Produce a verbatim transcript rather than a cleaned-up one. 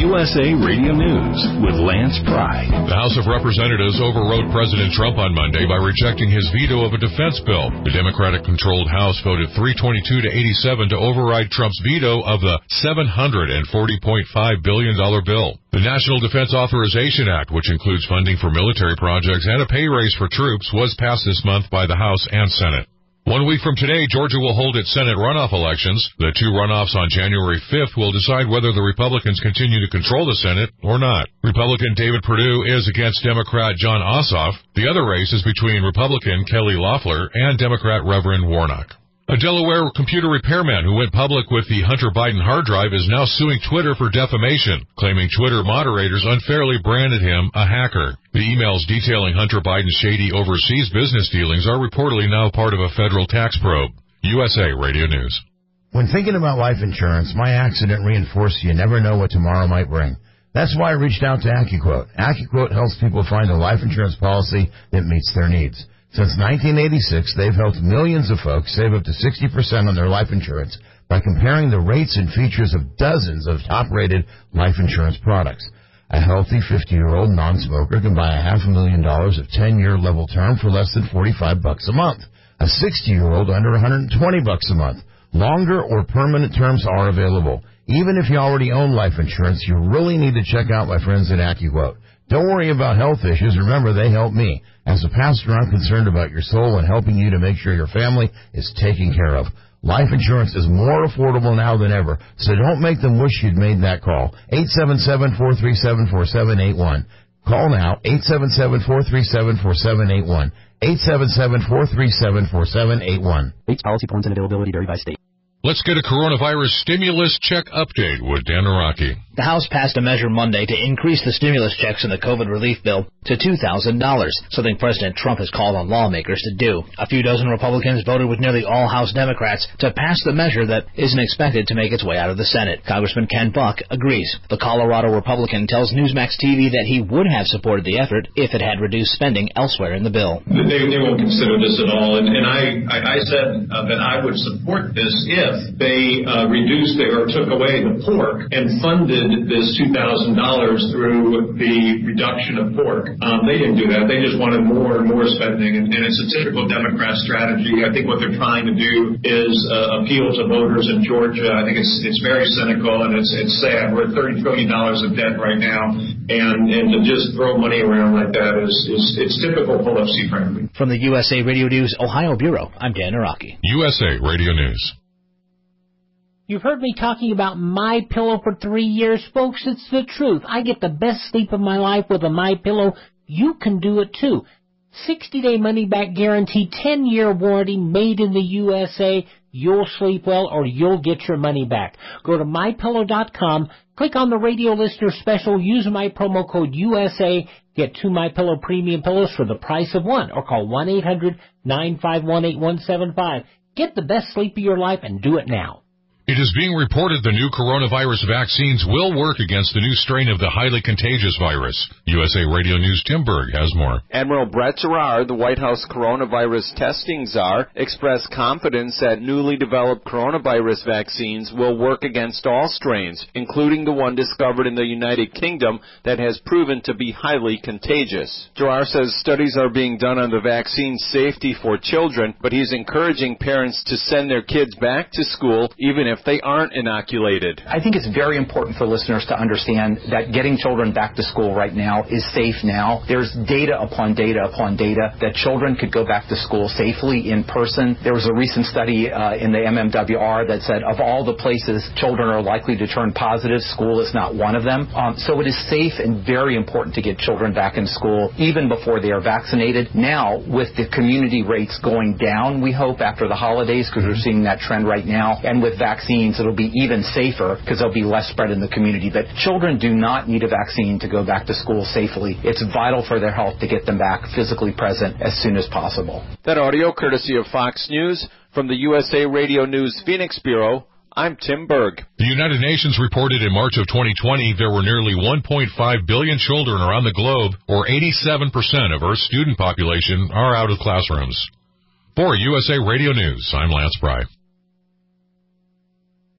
U S A Radio News with Lance Pry. The House of Representatives overrode President Trump on Monday by rejecting his veto of a defense bill. The Democratic-controlled House voted three twenty-two to eighty-seven to override Trump's veto of the seven hundred forty point five billion dollars bill. The National Defense Authorization Act, which includes funding for military projects and a pay raise for troops, was passed this month by the House and Senate. One week from today, Georgia will hold its Senate runoff elections. The two runoffs on January fifth will decide whether the Republicans continue to control the Senate or not. Republican David Perdue is against Democrat Jon Ossoff. The other race is between Republican Kelly Loeffler and Democrat Reverend Warnock. A Delaware computer repairman who went public with the Hunter Biden hard drive is now suing Twitter for defamation, claiming Twitter moderators unfairly branded him a hacker. The emails detailing Hunter Biden's shady overseas business dealings are reportedly now part of a federal tax probe. U S A Radio News. When thinking about life insurance, my accident reinforced you never know what tomorrow might bring. That's why I reached out to AccuQuote. AccuQuote helps people find a life insurance policy that meets their needs. Since nineteen eighty-six, they've helped millions of folks save up to sixty percent on their life insurance by comparing the rates and features of dozens of top-rated life insurance products. A healthy fifty-year-old non-smoker can buy a half a million dollars of ten-year level term for less than forty-five bucks a month. A sixty-year-old under one hundred twenty bucks a month. Longer or permanent terms are available. Even if you already own life insurance, you really need to check out my friends at AccuQuote. Don't worry about health issues. Remember, they help me. As a pastor, I'm concerned about your soul and helping you to make sure your family is taken care of. Life insurance is more affordable now than ever, so don't make them wish you'd made that call. eight seven seven, four three seven, four seven eight one. Call now, eight seven seven, four three seven, four seven eight one. eight seven seven, four three seven, four seven eight one. Rates, policy points, and availability vary by state. Let's get a coronavirus stimulus check update with Dan Naraki. The House passed a measure Monday to increase the stimulus checks in the COVID relief bill to two thousand dollars, something President Trump has called on lawmakers to do. A few dozen Republicans voted with nearly all House Democrats to pass the measure that isn't expected to make its way out of the Senate. Congressman Ken Buck agrees. The Colorado Republican tells Newsmax T V that he would have supported the effort if it had reduced spending elsewhere in the bill. They, they won't consider this at all, and, and I, I, I said uh, that I would support this if they uh, reduced or took away the pork and funded this two thousand dollars through the reduction of pork. Um, they didn't do that. They just wanted more and more spending, and, and it's a typical Democrat strategy. I think what they're trying to do is uh, appeal to voters in Georgia. I think it's it's very cynical, and it's it's sad. We're at thirty trillion dollars of debt right now, and, and to just throw money around like that is, is it's typical Pelosi, frankly. From the U S A Radio News Ohio Bureau, I'm Dan Naraki. U S A Radio News. You've heard me talking about MyPillow for three years, folks. It's the truth. I get the best sleep of my life with a MyPillow. You can do it too. sixty-day money-back guarantee, ten-year warranty, made in the U S A. You'll sleep well or you'll get your money back. Go to my pillow dot com, click on the radio listener special, use my promo code U S A, get two MyPillow premium pillows for the price of one, or call one eight hundred, nine five one, eight one seven five. Get the best sleep of your life and do it now. It is being reported the new coronavirus vaccines will work against the new strain of the highly contagious virus. U S A Radio News' Tim Berg has more. Admiral Brett Giroir, the White House coronavirus testing czar, expressed confidence that newly developed coronavirus vaccines will work against all strains, including the one discovered in the United Kingdom that has proven to be highly contagious. Giroir says studies are being done on the vaccine's safety for children, but he's encouraging parents to send their kids back to school even if they aren't inoculated. I think it's very important for listeners to understand that getting children back to school right now is safe now. There's data upon data upon data that children could go back to school safely in person. There was a recent study uh, in the M M W R that said of all the places children are likely to turn positive, school is not one of them. Um, so it is safe and very important to get children back in school even before they are vaccinated. Now, with the community rates going down, we hope, after the holidays, because we're seeing that trend right now, and with vaccinations, it'll be even safer because there'll be less spread in the community. But children do not need a vaccine to go back to school safely. It's vital for their health to get them back physically present as soon as possible. That audio courtesy of Fox News. From the U S A Radio News Phoenix Bureau, I'm Tim Berg. The United Nations reported in March of twenty twenty there were nearly one point five billion children around the globe, or eighty-seven percent of Earth's student population, are out of classrooms. For U S A Radio News, I'm Lance Pry.